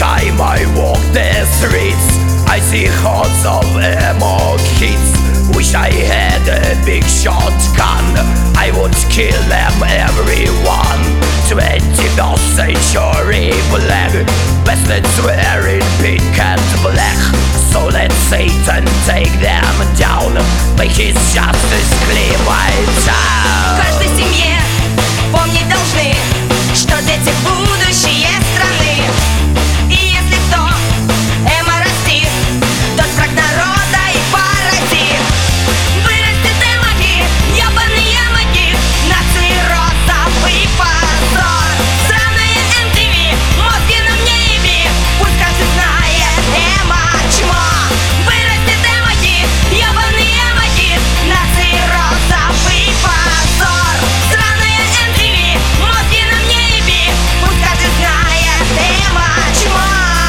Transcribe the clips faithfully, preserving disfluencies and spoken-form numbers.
time I walk the streets, I see hordes of emo kids. Wish I had a big shotgun, I would kill them everyone. twenty-first century black bastards wearing pink and black. So let Satan take them down, make his justice clear my town. В каждой семье помнить должны, что дети будущее страны. И если кто эмо растит, тот враг народа и паразит. Вырастет эмо-гид, ебаный эмо-гид, нации розовый позор. Сраная эм ти ви, мозги нам не еби, пусть каждый знает эмо-чмо. Вырастет эмо-гид, ебаный эмо-гид, нации розовый позор. Сраная эм ти ви, мозги нам не еби, пусть каждый знает эмо-чмо.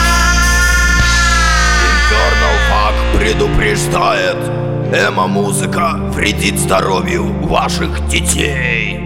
Infernal Fuck предупреждает: эмо-музыка вредит здоровью ваших детей.